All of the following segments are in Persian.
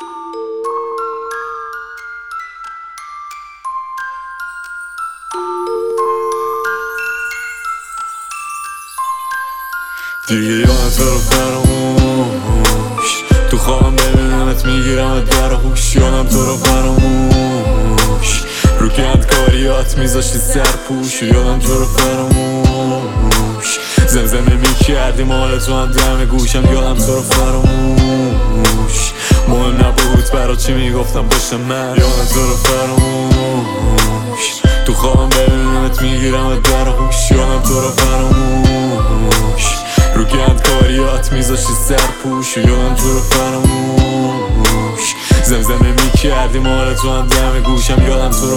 دیگه یادم تو رو فراموش، تو خوابم ببینمت میگیرمت در هوش. یادم تو رو فراموش، رو کندکاریات میذاشتی سرپوش. یادم تو رو فراموش، زمزمه میکردی مال تو هم دم گوشم. یادم تو رو فراموش، مهم نبود برا چی میگفتم باشه من. یادم تو رو فراموش، تو خوابم ببینمت میگیرمت در هوش. یادم تو رو فراموش، رو کندکاریات میذاشتی سرپوش. یادم تو رو فراموش، زمزمه میکردی مال تو هم دم گوشم. یادم تو رو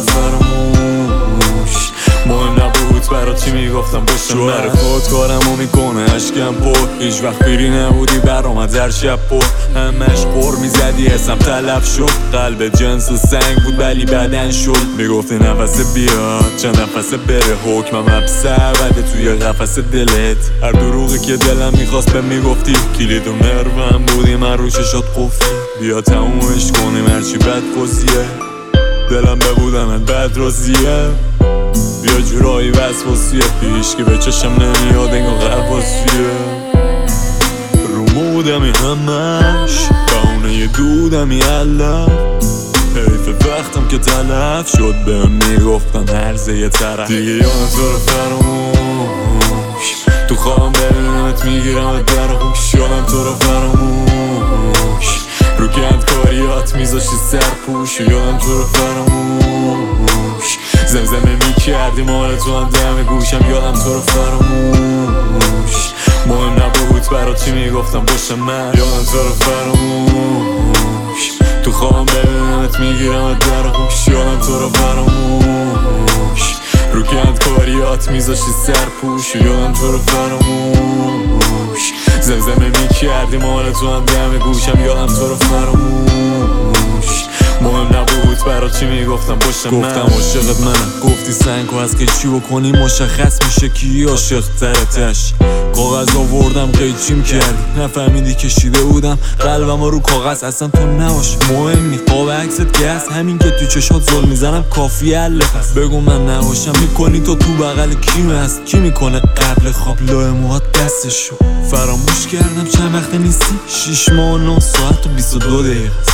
فراموش، مهم نبود برا چی میگفتم باشه من. شوهر خودکارمو میکنه اشکم پر، هیچ وقت پیری نبودی برامد هر شب پر. همش قر میزدی اسم تلف شد، قلب جنس سنگ بود ولی بدن شد. میگفتی نفس بیاد چند نفس بره، حکمم حبس ابده توی قفس دلت. هر دروغی که دلم میخواست به میگفتی، کلید و مروم بودی من رو چشات قفلی. بیا تمومش کنیم هرچی بد خوزیه، دلم ببودمت بد رازیه. یه جورایی وسواسیه پیش که به چشم نمیاد انگار غواصیه. رو مودمی همش بهونه دودمی علف، حیف وقتم که تلف شد بهم میگفتن هرزه یه طرف. دیگه یادم تو رو فراموش، تو خوابم ببینمت میگیرمت در هوش. یادم تو رو فراموش، رو کندکاریات میذاشتی سرپوش. یادم تو رو فراموش، زمزمه میکردی مال تو هم دم گوشم. یادم تو رو فراموش، مهم نبود برا چی میگفتم باشه من. یادم تو رو فراموش، تو خوابم ببینمت میگیرمت در هوش. یادم تو رو فراموش، رو کندکاریات میذاشتی سرپوش. یادم تو رو فراموش، زمزمه میکردی مال تو هم دم گوشم. یادم تو رو فراموش، مهم نبود برا چی میگفتم باشه من. گفتم عاشقت منم، گفتی سنگو از قیچی بکنی مشخص میشه کی عاشق ترتش. کاغذ آوردم قیچیم کردی، نفهمیدی کشیده بودم قلبم رو کاغذ. اصلا تو نباش مهم نی، قاب عکست که هست همین که تو چشات زل میزنم کافی حله. پس بگو من نباشم میکنی تو بغل کیم هست، کی میکنه قبل خواب لای موهات دستشو. فراموش کردم چند وقت نیستی، 6 ماه و 9 ساعت و 22 دقیقه.